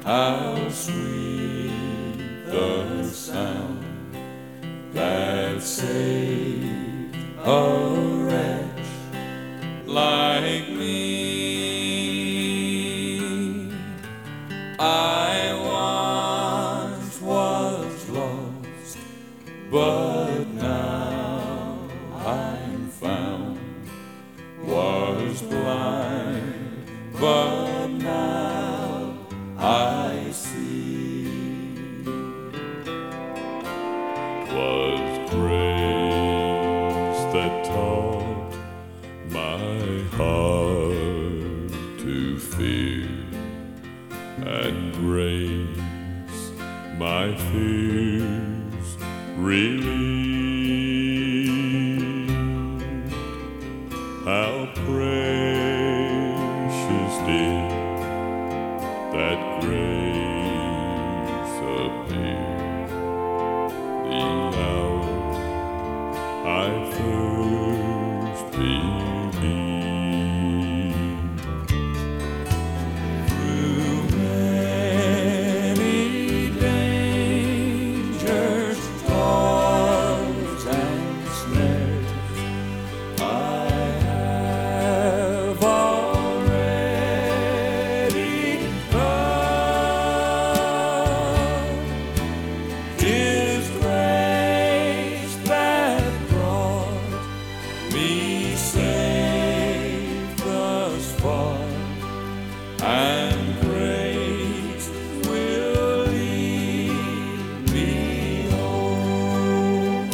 How sweet the sound that saved a wretch like me. I once was lost, but now I'm found. Was blind, but now I see. Was grace that taught my heart to fear, and grace my fears relieved. How precious did that grace appear the hour I first believed. Through many dangers, toils, and snares, I have already found His grace that brought me safe thus far, and grace will lead me home.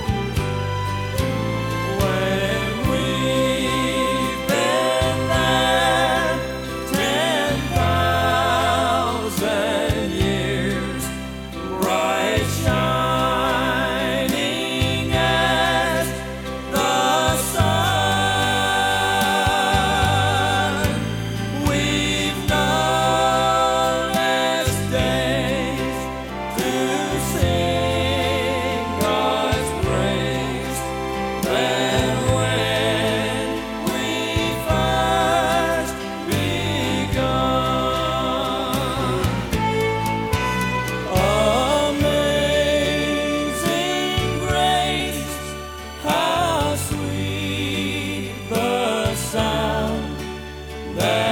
When we've been there 10,000 years, bright shining as the sun, we've no less days to sing God's praise than when we first begun. Amazing grace, how sweet the sound that